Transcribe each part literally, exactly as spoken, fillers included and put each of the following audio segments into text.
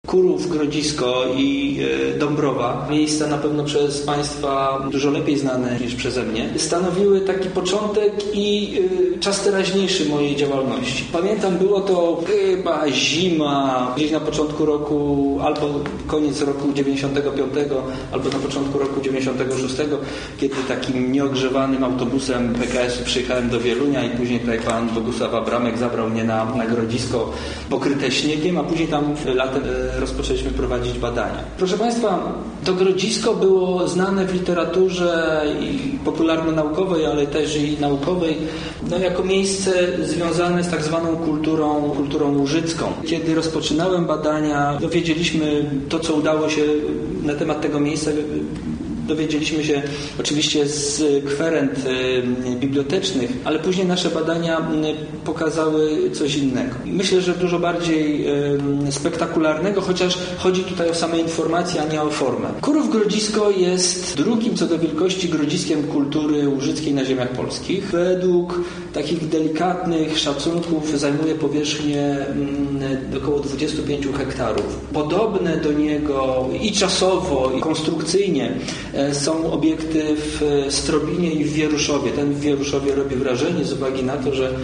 Kurów, Grodzisko i Dąbrowa, miejsca na pewno przez Państwa dużo lepiej znane niż przeze mnie, stanowiły taki początek i czas teraźniejszy mojej działalności. Pamiętam, było to chyba zima, gdzieś na początku roku, albo koniec roku dziewięćdziesiątego piątego, albo na początku roku dziewięćdziesiątego szóstego, kiedy takim nieogrzewanym autobusem P K S-u przyjechałem do Wielunia i później tutaj pan Bogusław Abramek zabrał mnie na, na Grodzisko pokryte śniegiem, a później tam latem rozpoczęliśmy prowadzić badania. Proszę Państwa, to Grodzisko było znane w literaturze i popularno-naukowej, ale też i naukowej, no, jako miejsce związane z tak zwaną kulturą, kulturą łużycką. Kiedy rozpoczynałem badania, dowiedzieliśmy to, co udało się na temat tego miejsca, dowiedzieliśmy się oczywiście z kwerent bibliotecznych, ale później nasze badania pokazały coś innego. Myślę, że dużo bardziej spektakularnego, chociaż chodzi tutaj o same informacje, a nie o formę. Kurów-Grodzisko jest drugim co do wielkości grodziskiem kultury łużyckiej na ziemiach polskich. Według takich delikatnych szacunków zajmuje powierzchnię około dwudziestu pięciu hektarów. Podobne do niego i czasowo, i konstrukcyjnie są obiekty w Strobinie i w Wieruszowie. Ten w Wieruszowie robi wrażenie z uwagi na to, że,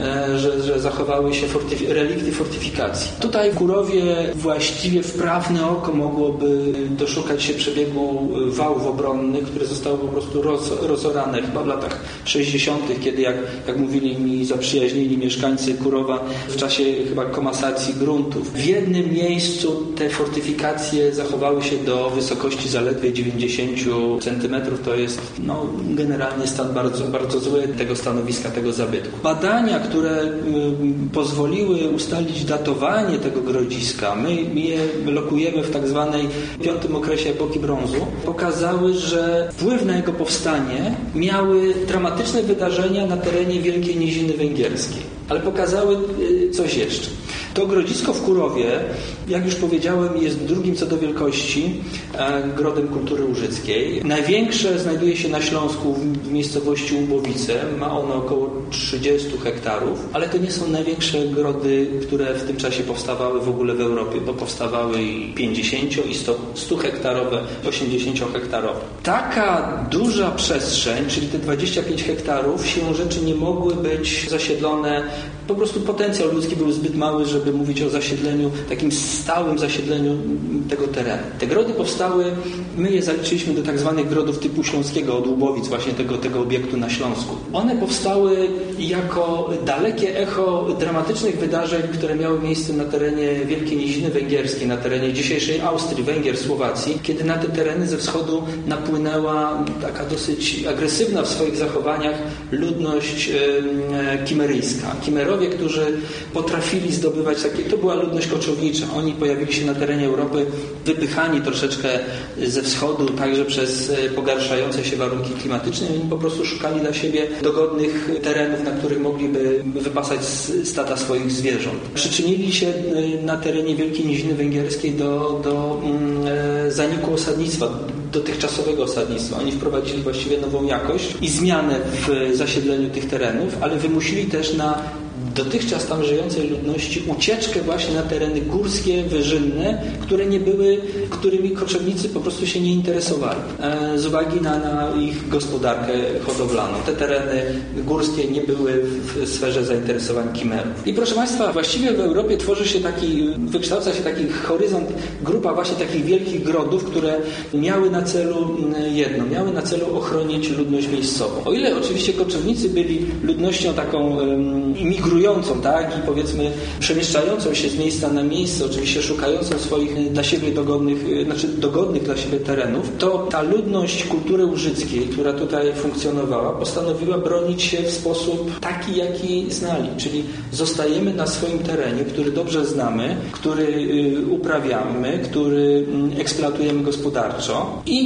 że, że zachowały się fortyfi- relikty fortyfikacji. Tutaj w Kurowie właściwie wprawne oko mogłoby doszukać się przebiegu wałów obronnych, które zostały po prostu roz, rozorane chyba w latach sześćdziesiątych, kiedy jak, jak mówili mi zaprzyjaźnili mieszkańcy Kurowa w czasie chyba komasacji gruntów. W jednym miejscu te fortyfikacje zachowały się do wysokości zaledwie dziewięćdziesięciu centymetrów. To jest no, generalnie stan bardzo, bardzo zły tego stanowiska, tego zabytku. Badania, które y, pozwoliły ustalić datowanie tego Grodziska, my je lokujemy w tak zwanej piątym okresie epoki brązu, pokazały, że wpływ na jego powstanie miały dramatyczne wydarzenia na terenie Wielkiej Niziny Węgierskiej. Ale pokazały y, coś jeszcze. To Grodzisko w Kurowie, jak już powiedziałem, jest drugim co do wielkości e, grodem kultury łużyckiej. Największe znajduje się na Śląsku w miejscowości Łubowice. Ma ono około trzydziestu hektarów, ale to nie są największe grody, które w tym czasie powstawały w ogóle w Europie, bo powstawały i pięćdziesięcio i stu hektarowe, osiemdziesięciohektarowe. Taka duża przestrzeń, czyli te dwadzieścia pięć hektarów, siłą rzeczy nie mogły być zasiedlone. Po prostu potencjał ludzki był zbyt mały, żeby mówić o zasiedleniu, takim stałym zasiedleniu tego terenu. Te grody powstały, my je zaliczyliśmy do tak zwanych grodów typu śląskiego, od Łubowic, właśnie tego, tego obiektu na Śląsku. One powstały jako dalekie echo dramatycznych wydarzeń, które miały miejsce na terenie Wielkiej Niziny Węgierskiej, na terenie dzisiejszej Austrii, Węgier, Słowacji, kiedy na te tereny ze wschodu napłynęła taka dosyć agresywna w swoich zachowaniach ludność e, kimeryjska. Kimerowie, którzy potrafili zdobywać takie, to była ludność koczownicza. Oni pojawili się na terenie Europy, wypychani troszeczkę ze wschodu, także przez pogarszające się warunki klimatyczne. Oni po prostu szukali dla siebie dogodnych terenów, na których mogliby wypasać stada swoich zwierząt. Przyczynili się na terenie Wielkiej Niziny Węgierskiej do, do mm, zaniku osadnictwa, dotychczasowego osadnictwa. Oni wprowadzili właściwie nową jakość i zmianę w zasiedleniu tych terenów, ale wymusili też na dotychczas tam żyjącej ludności ucieczkę właśnie na tereny górskie, wyżynne, które nie były, którymi koczownicy po prostu się nie interesowali z uwagi na, na ich gospodarkę hodowlaną. Te tereny górskie nie były w sferze zainteresowań Kimerów. I proszę Państwa, właściwie w Europie tworzy się taki, wykształca się taki horyzont, grupa właśnie takich wielkich grodów, które miały na celu jedno, miały na celu ochronić ludność miejscową. O ile oczywiście koczownicy byli ludnością taką um, imigrującą, tak, i powiedzmy przemieszczającą się z miejsca na miejsce, oczywiście szukającą swoich dla siebie dogodnych, znaczy dogodnych dla siebie terenów, to ta ludność kultury łużyckiej, która tutaj funkcjonowała, postanowiła bronić się w sposób taki, jaki znali, czyli zostajemy na swoim terenie, który dobrze znamy, który uprawiamy, który eksploatujemy gospodarczo i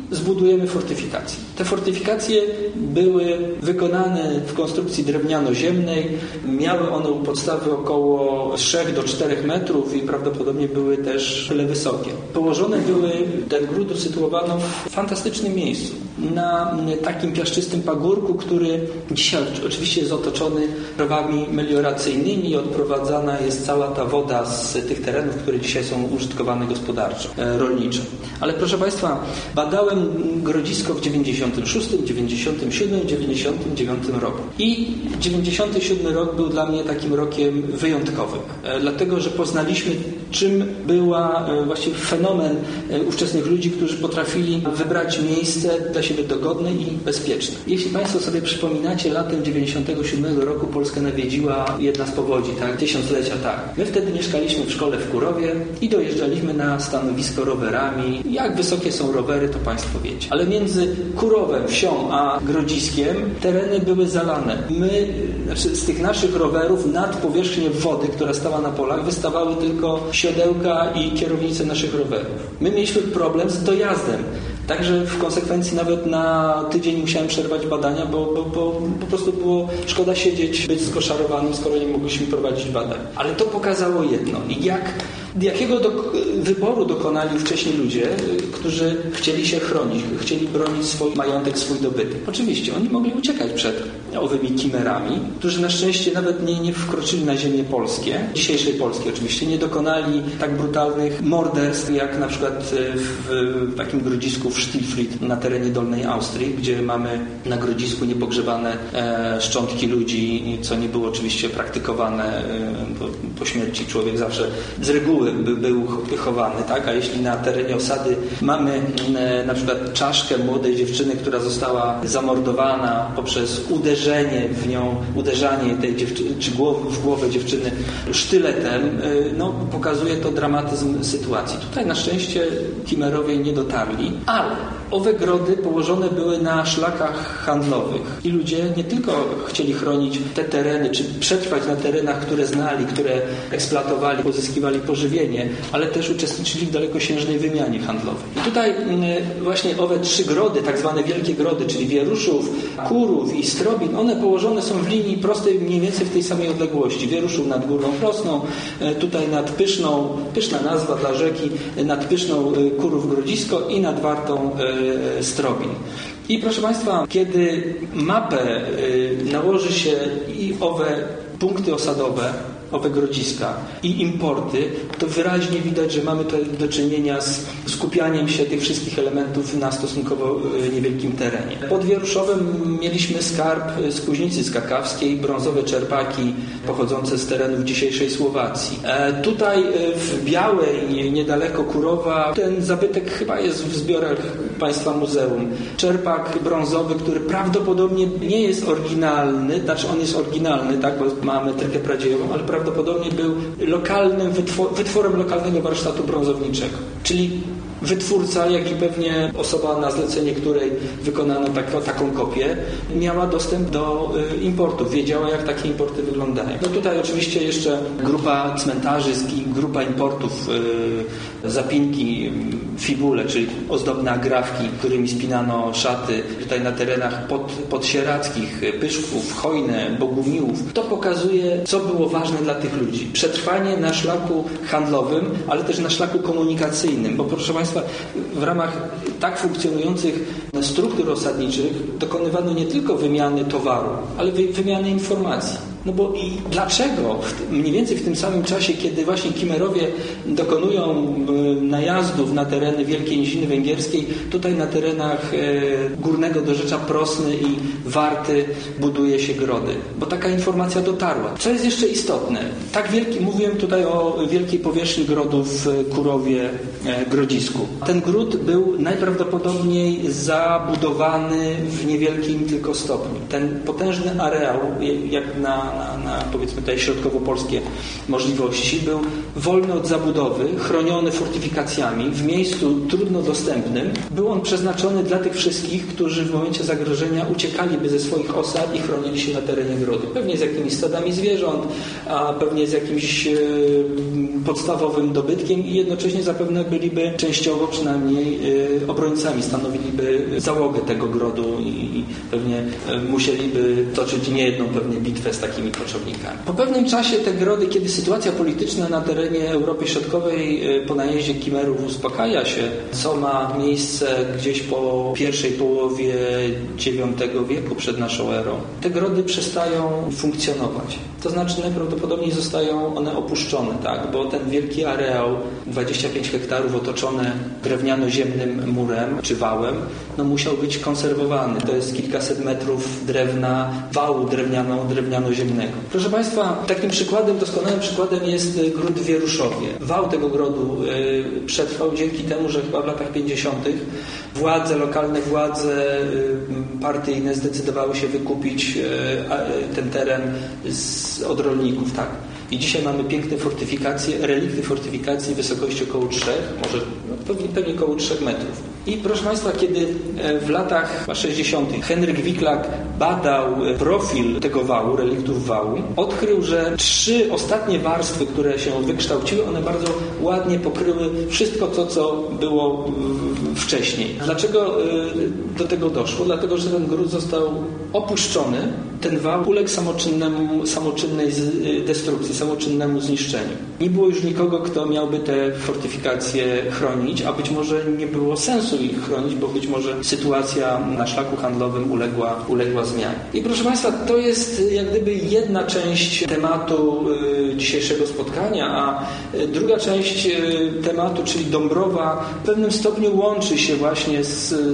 zbudujemy fortyfikacje. Te fortyfikacje były wykonane w konstrukcji drewniano-ziemnej. Miały one u podstawy około trzy do czterech metrów i prawdopodobnie były też tyle wysokie. Położone były, ten gród usytuowano w fantastycznym miejscu. Na takim piaszczystym pagórku, który dzisiaj oczywiście jest otoczony rowami melioracyjnymi i odprowadzana jest cała ta woda z tych terenów, które dzisiaj są użytkowane gospodarczo, rolniczo. Ale proszę Państwa, badałem Grodzisko w dziewięćdziesiątym szóstym, dziewięćdziesiątym siódmym, dziewięćdziesiątym dziewiątym roku. I dziewięćdziesiąty siódmy rok był dla mnie takim rokiem wyjątkowym, dlatego że poznaliśmy, czym była właściwie fenomen ówczesnych ludzi, którzy potrafili wybrać miejsce dla siebie dogodne i bezpieczne. Jeśli Państwo sobie przypominacie, latem dziewięćdziesiątego siódmego roku Polskę nawiedziła jedna z powodzi, tak? Tysiąclecia, tak. My wtedy mieszkaliśmy w szkole w Kurowie i dojeżdżaliśmy na stanowisko rowerami. Jak wysokie są rowery, to Państwo wiecie. Ale między Kurowem, wsią, a Grodziskiem tereny były zalane. My, znaczy z tych naszych rowerów nad powierzchnię wody, która stała na polach, wystawały tylko siodełka i kierownice naszych rowerów. My mieliśmy problem z dojazdem. Także w konsekwencji nawet na tydzień musiałem przerwać badania, bo, bo, bo po prostu było szkoda siedzieć, być skoszarowanym, skoro nie mogliśmy prowadzić badań. Ale to pokazało jedno. I jak, jakiego do, wyboru dokonali wcześniej ludzie, którzy chcieli się chronić, chcieli bronić swój majątek, swój dobytek. Oczywiście, oni mogli uciekać przed owymi kimerami, którzy na szczęście nawet nie, nie wkroczyli na ziemię polskie, dzisiejszej Polski oczywiście, nie dokonali tak brutalnych morderstw, jak na przykład w, w takim grodzisku w Stilfried na terenie Dolnej Austrii, gdzie mamy na grodzisku niepogrzebane e, szczątki ludzi, co nie było oczywiście praktykowane e, po, po śmierci. Człowiek zawsze z reguły by, był chowany, tak? A jeśli na terenie osady mamy e, na przykład czaszkę młodej dziewczyny, która została zamordowana poprzez uderzenie w nią, uderzanie tej dziewczyny, czy głowy, w głowę dziewczyny sztyletem, e, no, pokazuje to dramatyzm sytuacji. Tutaj na szczęście Kimerowie nie dotarli, ale owe grody położone były na szlakach handlowych i ludzie nie tylko chcieli chronić te tereny, czy przetrwać na terenach, które znali, które eksploatowali, pozyskiwali pożywienie, ale też uczestniczyli w dalekosiężnej wymianie handlowej. I tutaj właśnie owe trzy grody, tak zwane wielkie grody, czyli Wieruszów, Kurów i Strobin, one położone są w linii prostej mniej więcej w tej samej odległości. Wieruszów nad Górną Prosną, tutaj nad Pyszną, pyszna nazwa dla rzeki, nad Pyszną Kurów Grodzisko i nad Wartą Strobin. I proszę Państwa, kiedy mapę nałoży się i owe punkty osadowe, owe grodziska i importy, to wyraźnie widać, że mamy tutaj do czynienia z skupianiem się tych wszystkich elementów na stosunkowo niewielkim terenie. Pod Wieruszowem mieliśmy skarb z Kuźnicy Skakawskiej, brązowe czerpaki pochodzące z terenów dzisiejszej Słowacji. E, tutaj w Białej, niedaleko Kurowa, ten zabytek chyba jest w zbiorach Państwa Muzeum. Czerpak brązowy, który prawdopodobnie nie jest oryginalny, znaczy on jest oryginalny, tak, bo ma metrykę pradziejową, ale prawdopodobnie był lokalnym wytwor- wytworem lokalnego warsztatu brązowniczego. Czyli wytwórca, jak i pewnie osoba, na zlecenie której wykonano tak, taką kopię, miała dostęp do y, importów, wiedziała, jak takie importy wyglądają. No tutaj oczywiście jeszcze grupa cmentarzysk i grupa importów, y, zapinki, fibule, czyli ozdobne agrafki, którymi spinano szaty tutaj na terenach pod, podsieradzkich, Pyszków, Chojne, Bogumiłów. To pokazuje, co było ważne dla tych ludzi. Przetrwanie na szlaku handlowym, ale też na szlaku komunikacyjnym, bo proszę Państwa, w ramach tak funkcjonujących struktur osadniczych dokonywano nie tylko wymiany towaru, ale wy, wymiany informacji. No bo i dlaczego mniej więcej w tym samym czasie, kiedy właśnie Kimerowie dokonują najazdów na tereny Wielkiej Niziny Węgierskiej, tutaj na terenach Górnego Dorzecza Prosny i Warty buduje się grody, bo taka informacja dotarła. Co jest jeszcze istotne? Tak wielki, mówiłem tutaj o wielkiej powierzchni grodu w Kurowie, Grodzisku. Ten gród był najprawdopodobniej zabudowany w niewielkim tylko stopniu. Ten potężny areał, jak na Na, na powiedzmy tutaj środkowo-polskie możliwości, był wolny od zabudowy, chroniony fortyfikacjami. fortyfikacjami w miejscu trudno dostępnym, był on przeznaczony dla tych wszystkich, którzy w momencie zagrożenia uciekaliby ze swoich osad i chronili się na terenie grodu. Pewnie z jakimiś stadami zwierząt, a pewnie z jakimś e, podstawowym dobytkiem i jednocześnie zapewne byliby częściowo przynajmniej e, obrońcami, stanowiliby załogę tego grodu i, i pewnie e, musieliby toczyć niejedną pewnie bitwę z takimi koczownikami. Po pewnym czasie te grody, kiedy sytuacja polityczna na terenie Europy Środkowej po najeździe Kimerów uspokaja się, co ma miejsce gdzieś po pierwszej połowie dziewiątego wieku przed naszą erą, te grody przestają funkcjonować. To znaczy najprawdopodobniej zostają one opuszczone, tak? Bo ten wielki areał, dwadzieścia pięć hektarów otoczone drewniano-ziemnym murem czy wałem, no musiał być konserwowany. To jest kilkaset metrów drewna, wału drewniano, drewniano-ziemnego. Proszę Państwa, takim przykładem, doskonałym przykładem jest gród w Wieruszowie. Wał tego grodu y, przetrwał dzięki temu, że chyba w latach pięćdziesiątych władze, lokalne władze y, partyjne zdecydowały się wykupić y, ten teren z, od rolników, tak. I dzisiaj mamy piękne fortyfikacje, relikty fortyfikacji wysokości około trzech, może no, pewnie, pewnie około trzech metrów. I proszę Państwa, kiedy w latach sześćdziesiątych Henryk Wiklak badał profil tego wału, reliktów wału, odkrył, że trzy ostatnie warstwy, które się wykształciły, one bardzo ładnie pokryły wszystko to, co było wcześniej. Dlaczego do tego doszło? Dlatego, że ten gród został opuszczony, ten wał uległ samoczynnemu, samoczynnej destrukcji, samoczynnemu zniszczeniu. Nie było już nikogo, kto miałby te fortyfikacje chronić, a być może nie było sensu ich chronić, bo być może sytuacja na szlaku handlowym uległa, uległa zmianie. I proszę Państwa, to jest jak gdyby jedna część tematu y, dzisiejszego spotkania, a druga część y, tematu, czyli Dąbrowa, w pewnym stopniu łączy się właśnie z, y,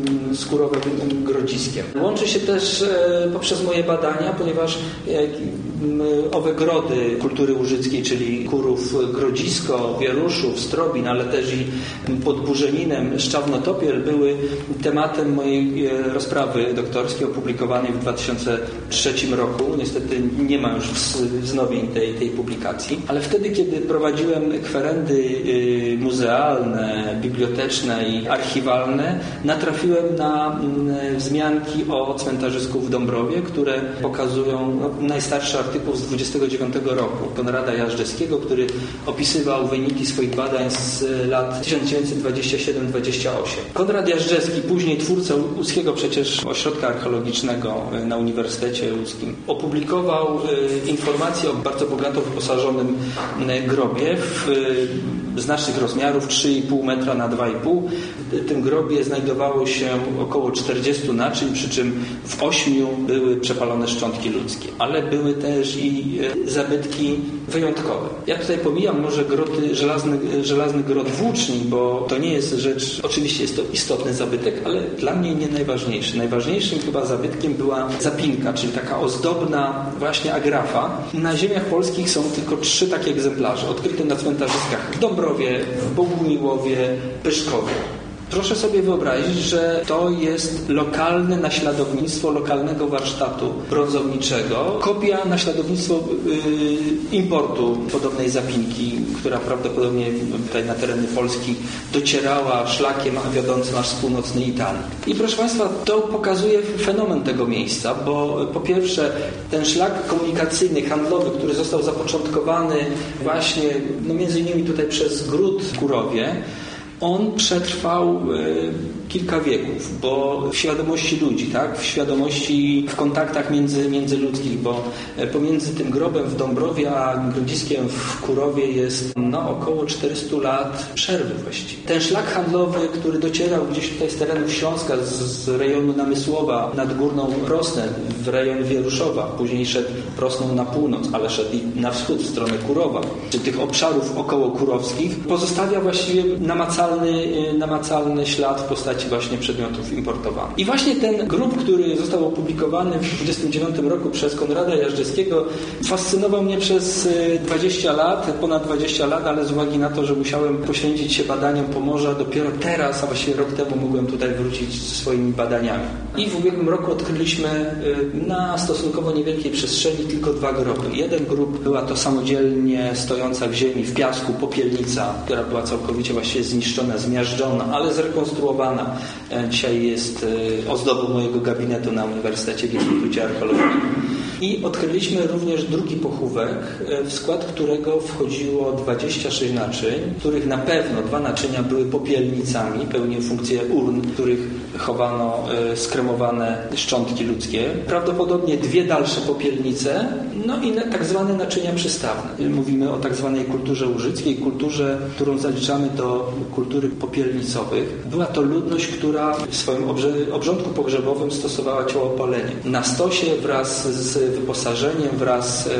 z Kurowem Grodziskiem. Łączy się też y, poprzez moje badania, ponieważ y, y, owe grody kultury łużyckiej, czyli Kurów Grodzisko, Wieruszów, Strobin, ale też i pod Burzeninem Szczawnotopiel były tematem mojej rozprawy doktorskiej opublikowanej w dwa tysiące trzecim roku. Niestety nie ma już wznowień tej, tej publikacji, ale wtedy, kiedy prowadziłem kwerendy muzealne, biblioteczne i archiwalne, natrafiłem na wzmianki o cmentarzysku w Dąbrowie, które pokazują no, najstarszy artykuł z dwudziestego dziewiątego roku Konrada Jażdżewskiego, który opisywał wyniki swoich badań z lat tysiąc dziewięćset dwadzieścia siedem dwadzieścia osiem. Konrad Jażdżewski, później twórca łódzkiego przecież ośrodka archeologicznego na Uniwersytecie Łódzkim, opublikował informacje o bardzo bogato wyposażonym grobie w znacznych rozmiarów, trzy i pół metra na dwa i pół. W tym grobie znajdowało się około czterdziestu naczyń, przy czym w ośmiu były przepalone szczątki ludzkie, ale były też i zabytki wyjątkowe. Ja tutaj pomijam może groty, żelazny, żelazny grot włóczni, bo to nie jest rzecz, oczywiście jest to istotny zabytek, ale dla mnie nie najważniejszy. Najważniejszym chyba zabytkiem była zapinka, czyli taka ozdobna właśnie agrafa. Na ziemiach polskich są tylko trzy takie egzemplarze, odkryte na cmentarzyskach w Dąbrowie, w Bogumiłowie, Pyszkowie. Proszę sobie wyobrazić, że to jest lokalne naśladownictwo lokalnego warsztatu brązowniczego, kopia naśladownictwo yy, importu podobnej zapinki, która prawdopodobnie tutaj na tereny Polski docierała szlakiem wiodącym aż z północnej Italii. I proszę Państwa, to pokazuje fenomen tego miejsca, bo po pierwsze ten szlak komunikacyjny, handlowy, który został zapoczątkowany właśnie no między innymi tutaj przez gród w Kurowie, on przetrwał y, kilka wieków, bo w świadomości ludzi, tak? W świadomości, w kontaktach między, międzyludzkich, bo pomiędzy tym grobem w Dąbrowie a Grodziskiem w Kurowie jest no, około czterysta lat przerwy właściwie. Ten szlak handlowy, który docierał gdzieś tutaj z terenów Śląska, z, z rejonu Namysłowa nad Górną Prosnę, w rejon Wieruszowa, później szedł Prosną na północ, ale szedł i na wschód, w stronę Kurowa, czy tych obszarów około kurowskich, pozostawia właściwie namacalny, namacalny ślad w postaci postaci właśnie przedmiotów importowanych. I właśnie ten grób, który został opublikowany w tysiąc dziewięćset dwudziestym dziewiątym roku przez Konrada Jażdżewskiego, fascynował mnie przez dwadzieścia lat, ponad dwadzieścia lat, ale z uwagi na to, że musiałem poświęcić się badaniom Pomorza, dopiero teraz, a właściwie rok temu mogłem tutaj wrócić ze swoimi badaniami. I w ubiegłym roku odkryliśmy na stosunkowo niewielkiej przestrzeni tylko dwa groby. Jeden grób była to samodzielnie stojąca w ziemi, w piasku, popielnica, która była całkowicie właściwie zniszczona, zmiażdżona, ale zrekonstruowana. Dzisiaj jest ozdobą mojego gabinetu na Uniwersytecie w Instytucie Archeologii. I odkryliśmy również drugi pochówek, w skład którego wchodziło dwadzieścia sześć naczyń, których na pewno dwa naczynia były popielnicami, pełniły funkcję urn, w których chowano skremowane szczątki ludzkie. Prawdopodobnie dwie dalsze popielnice, no i tak zwane naczynia przystawne. Mówimy o tak zwanej kulturze łużyckiej, kulturze, którą zaliczamy do kultury popielnicowych. Była to ludność, która w swoim obrze- obrządku pogrzebowym stosowała ciałopalenie. Na stosie wraz z wyposażeniem, wraz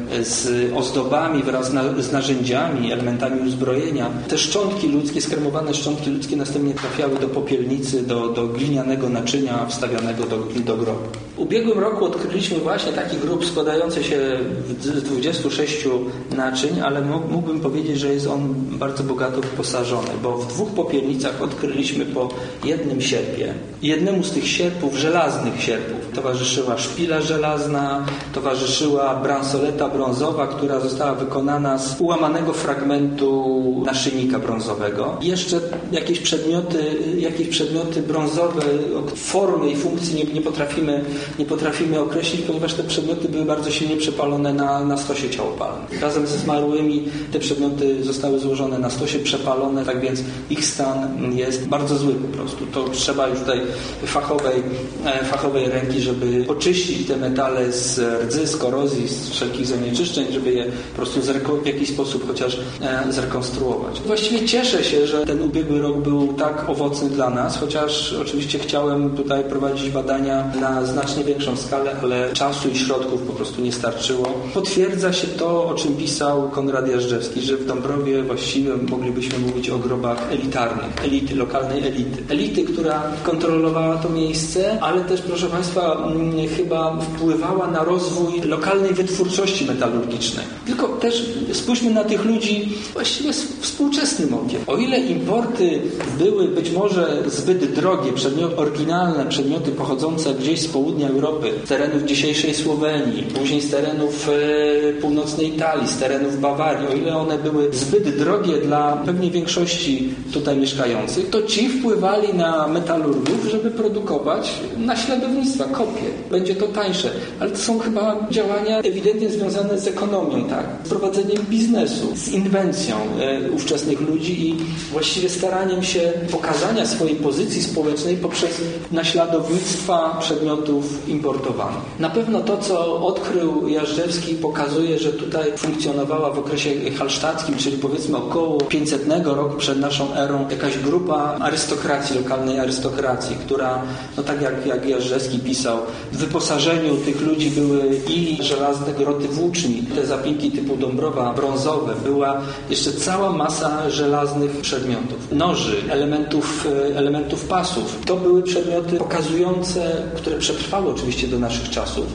z ozdobami, wraz na, z narzędziami, elementami uzbrojenia. Te szczątki ludzkie, skremowane szczątki ludzkie następnie trafiały do popielnicy, do, do glinianego naczynia wstawianego do, do grobu. W ubiegłym roku odkryliśmy właśnie taki grób składający się z dwudziestu sześciu naczyń, ale mógłbym powiedzieć, że jest on bardzo bogato wyposażony, bo w dwóch popielnicach odkryliśmy po jednym sierpie. Jednemu z tych sierpów, żelaznych sierpów, towarzyszyła szpila żelazna, towarzyszyła bransoleta brązowa, która została wykonana z ułamanego fragmentu naszyjnika brązowego. I jeszcze jakieś przedmioty, jakieś przedmioty brązowe, formy i funkcji nie, nie, potrafimy, nie potrafimy określić, ponieważ te przedmioty były bardzo silnie przepalone na, na stosie ciałopalnym. Razem ze zmarłymi te przedmioty zostały złożone na stosie, przepalone, tak więc ich stan jest bardzo zły po prostu. To trzeba już tutaj fachowej, fachowej ręki, żeby oczyścić te metale z rdzy, z korozji, z wszelkich zanieczyszczeń, żeby je po prostu w jakiś sposób chociaż zrekonstruować. Właściwie cieszę się, że ten ubiegły rok był tak owocny dla nas, chociaż oczywiście chciałem tutaj prowadzić badania na znacznie większą skalę, ale czasu i środków po prostu nie starczyło. Potwierdza się to, o czym pisał Konrad Jażdżewski, że w Dąbrowie właściwie moglibyśmy mówić o grobach elitarnych, elity, lokalnej elity. Elity, która kontrolowała to miejsce, ale też, proszę Państwa, chyba wpływała na rozwój lokalnej wytwórczości metalurgicznej. Tylko też spójrzmy na tych ludzi właściwie z współczesnym okiem. O ile importy były być może zbyt drogie, przedmioty oryginalne, przedmioty pochodzące gdzieś z południa Europy, z terenów dzisiejszej Słowenii, później z terenów e, północnej Italii, z terenów Bawarii, o ile one były zbyt drogie dla pewnej większości tutaj mieszkających, to ci wpływali na metalurgów, żeby produkować naśladownictwa, kopie. Będzie to tańsze, ale to są chyba działania ewidentnie związane z ekonomią, tak? Z prowadzeniem biznesu, z inwencją e, ówczesnych ludzi i właściwie staraniem się pokazania swojej pozycji społecznej poprzez naśladownictwa przedmiotów importowanych. Na pewno to, co odkrył Jażdżewski, pokazuje, że tutaj funkcjonowała w okresie halsztackim, czyli powiedzmy około pięćsetnego roku przed naszą erą, jakaś grupa arystokracji, lokalnej arystokracji, która, no tak jak, jak Jażdżewski pisał, w wyposażeniu tych ludzi były i żelazne groty włóczni, te zapinki typu Dąbrowa, brązowe, była jeszcze cała masa żelaznych przedmiotów, noży, elementów, elementów pasów. To były przedmioty pokazujące, które przetrwały oczywiście do naszych czasów,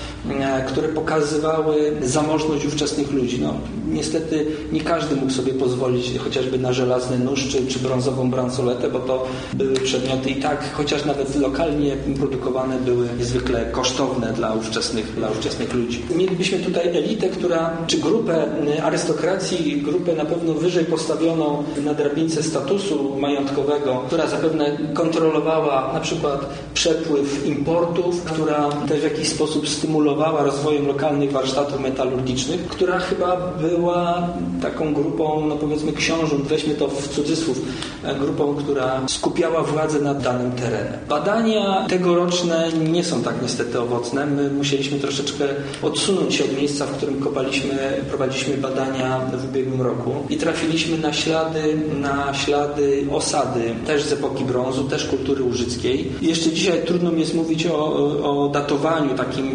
które pokazywały zamożność ówczesnych ludzi. No, niestety nie każdy mógł sobie pozwolić chociażby na żelazny nóż czy, czy brązową bransoletę, bo to były przedmioty i tak, chociaż nawet lokalnie produkowane, były niezwykle kosztowne dla ówczesnych, dla ówczesnych ludzi. Mielibyśmy tutaj elitę, która, czy grupę arystokracji, grupę na pewno wyżej postawioną na drabince statusu majątkowego, która zapewne kontrolowała na przykład przepływ importów, która też w jakiś sposób stymulowała rozwojem lokalnych warsztatów metalurgicznych, która chyba była taką grupą, no powiedzmy książąt, weźmy to w cudzysłów, grupą, która skupiała władzę nad danym terenem. Badania tegoroczne nie są tak niestety owocne. My musieliśmy troszeczkę odsunąć się od miejsca, w którym kopaliśmy, prowadziliśmy badania w ubiegłym roku i trafiliśmy na ślady, na ślady osady, też z epoki brązu, też kultury łużyckiej. I jeszcze dzisiaj trudno mi jest mówić o, o datowaniu takim pewnie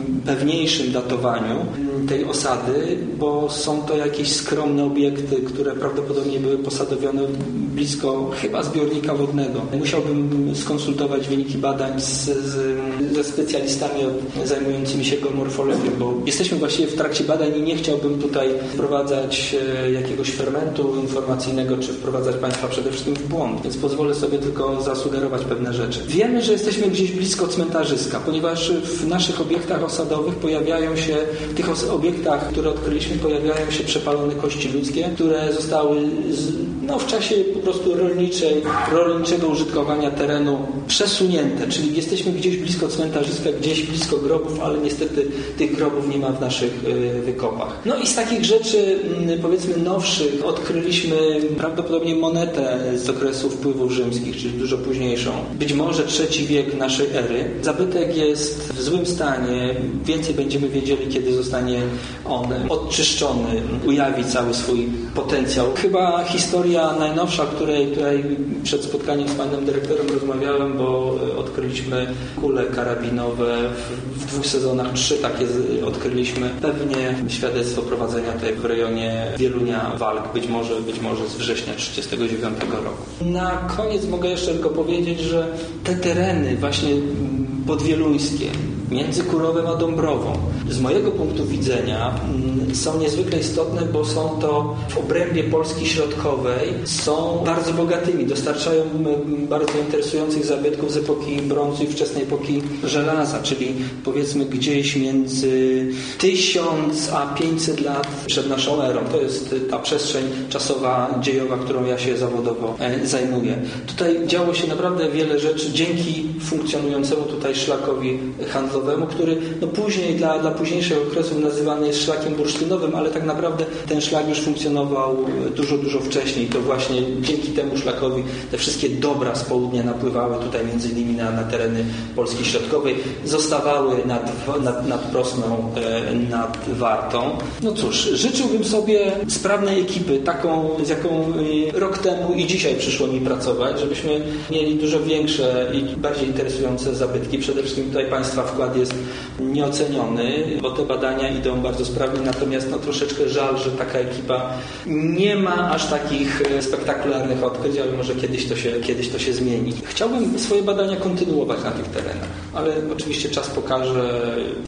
pewniejszym datowaniu tej osady, bo są to jakieś skromne obiekty, które prawdopodobnie były posadowione blisko chyba zbiornika wodnego. Musiałbym skonsultować wyniki badań z, z, ze specjalistami zajmującymi się geomorfologią, bo jesteśmy właściwie w trakcie badań i nie chciałbym tutaj wprowadzać jakiegoś fermentu informacyjnego, czy wprowadzać Państwa przede wszystkim w błąd, więc pozwolę sobie tylko zasugerować pewne rzeczy. Wiemy, że jesteśmy gdzieś blisko cmentarzyska, ponieważ w naszych obiektach osadowych pojawiają się, w tych obiektach, które odkryliśmy, pojawiają się przepalone kości ludzkie, które zostały z, no, w czasie po prostu rolniczej, rolniczego użytkowania terenu przesunięte, czyli jesteśmy gdzieś blisko cmentarzyska, gdzieś blisko grobów, ale niestety tych grobów nie ma w naszych y, wykopach. No i z takich rzeczy, y, powiedzmy nowszych, odkryliśmy prawdopodobnie monetę z okresu wpływów rzymskich, czyli dużo późniejszą. Być może trzeci wiek naszej ery. Zabytek jest w złym stanie. Więcej będziemy wiedzieli, kiedy zostanie on odczyszczony, ujawi cały swój potencjał. Chyba historia najnowsza, której tutaj przed spotkaniem z panem dyrektorem rozmawiałem, bo odkryliśmy kule karabinowe w, w dwóch sezonach, trzy takie odkryliśmy. Pewnie świadectwo prowadzenia tutaj w rejonie Wielunia walk, być może, być może z września tysiąc dziewięćset trzydziestego dziewiątego roku. Na koniec mogę jeszcze tylko powiedzieć, że te tereny właśnie podwieluńskie, między Kurowem a Dąbrową, z mojego punktu widzenia są niezwykle istotne, bo są to w obrębie Polski Środkowej, są bardzo bogatymi, dostarczają bardzo interesujących zabytków z epoki brązu i wczesnej epoki żelaza, czyli powiedzmy gdzieś między tysiąc a pięćset lat przed naszą erą. To jest ta przestrzeń czasowa, dziejowa, którą ja się zawodowo zajmuję. Tutaj działo się naprawdę wiele rzeczy dzięki funkcjonującemu tutaj szlakowi handlowemu, który no później dla, dla późniejszych okresów nazywany jest szlakiem bursztynowym, ale tak naprawdę ten szlak już funkcjonował dużo, dużo wcześniej. To właśnie dzięki temu szlakowi te wszystkie dobra z południa napływały tutaj między innymi na, na tereny Polski Środkowej, zostawały nad, nad, nad Prosną, nad Wartą. No cóż, życzyłbym sobie sprawnej ekipy, taką, z jaką rok temu i dzisiaj przyszło mi pracować, żebyśmy mieli dużo większe i bardziej interesujące zabytki. Przede wszystkim tutaj Państwa wkład jest nieoceniony, bo te badania idą bardzo sprawnie, natomiast no, troszeczkę żal, że taka ekipa nie ma aż takich spektakularnych odkryć, ale może kiedyś to się, kiedyś to się zmieni. Chciałbym swoje badania kontynuować na tych terenach, ale oczywiście czas pokaże.